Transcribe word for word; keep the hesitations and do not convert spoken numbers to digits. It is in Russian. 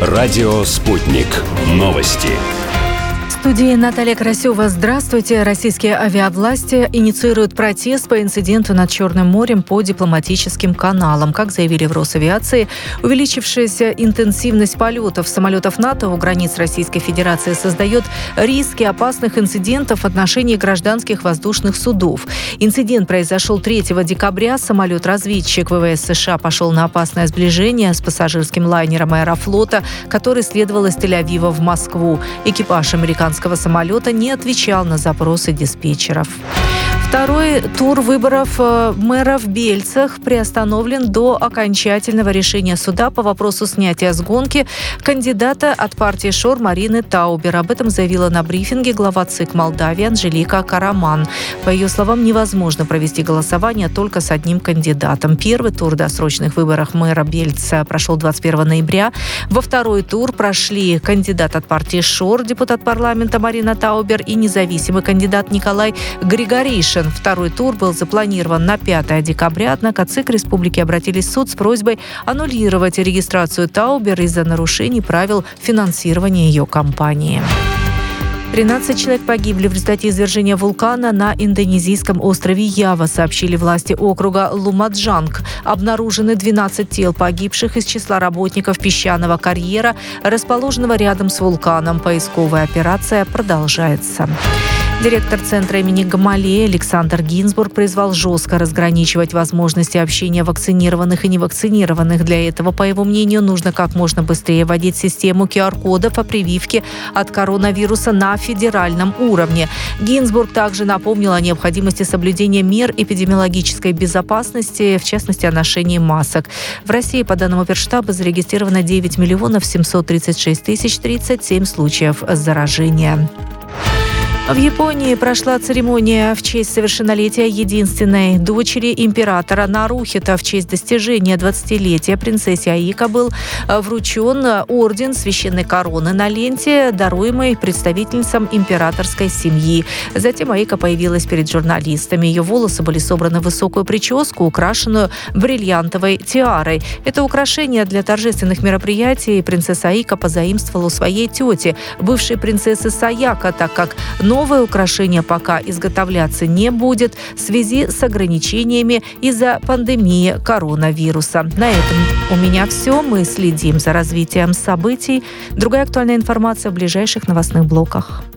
Радио «Спутник». Новости. В студии Наталья Красева. Здравствуйте. Российские авиавласти инициируют протест по инциденту над Черным морем по дипломатическим каналам. Как заявили в Росавиации, увеличившаяся интенсивность полетов самолетов НАТО у границ Российской Федерации создает риски опасных инцидентов в отношении гражданских воздушных судов. Инцидент произошел третьего декабря. Самолет-разведчик ВВС США пошел на опасное сближение с пассажирским лайнером Аэрофлота, который следовал из Тель-Авива в Москву. Экипаж американского самолета не отвечал на запросы диспетчеров. Второй тур выборов мэра в Бельцах приостановлен до окончательного решения суда по вопросу снятия с гонки кандидата от партии ШОР Марины Таубер. Об этом заявила на брифинге глава ЦИК Молдавии Анжелика Караман. По ее словам, невозможно провести голосование только с одним кандидатом. Первый тур досрочных выборов мэра Бельца прошел двадцать первого ноября. Во второй тур прошли кандидат от партии ШОР, депутат парламента Марина Таубер и независимый кандидат Николай Григоришин. Второй тур был запланирован на пятого декабря, однако ЦИК Республики обратились в суд с просьбой аннулировать регистрацию Таубер из-за нарушений правил финансирования ее кампании. тринадцать человек погибли в результате извержения вулкана на индонезийском острове Ява, сообщили власти округа Лумаджанг. Обнаружены двенадцать тел погибших из числа работников песчаного карьера, расположенного рядом с вулканом. Поисковая операция продолжается. Директор центра имени Гамалеи Александр Гинзбург призвал жестко разграничивать возможности общения вакцинированных и невакцинированных. Для этого, по его мнению, нужно как можно быстрее вводить систему ку ар-кодов о прививке от коронавируса на федеральном уровне. Гинзбург также напомнил о необходимости соблюдения мер эпидемиологической безопасности, в частности, о ношении масок. В России, по данным Оперштаба, зарегистрировано девять миллионов семьсот тридцать шесть тысяч тридцать семь случаев заражения. В Японии прошла церемония в честь совершеннолетия единственной дочери императора Нарухито. В честь достижения двадцатилетия принцессе Аико был вручен орден священной короны на ленте, даруемый представительницам императорской семьи. Затем Аико появилась перед журналистами. Ее волосы были собраны в высокую прическу, украшенную бриллиантовой тиарой. Это украшение для торжественных мероприятий принцесса Аико позаимствовала у своей тети, бывшей принцессы Саяко, так как новое украшение пока изготовляться не будет в связи с ограничениями из-за пандемии коронавируса. На этом у меня все. Мы следим за развитием событий. Другая актуальная информация в ближайших новостных блоках.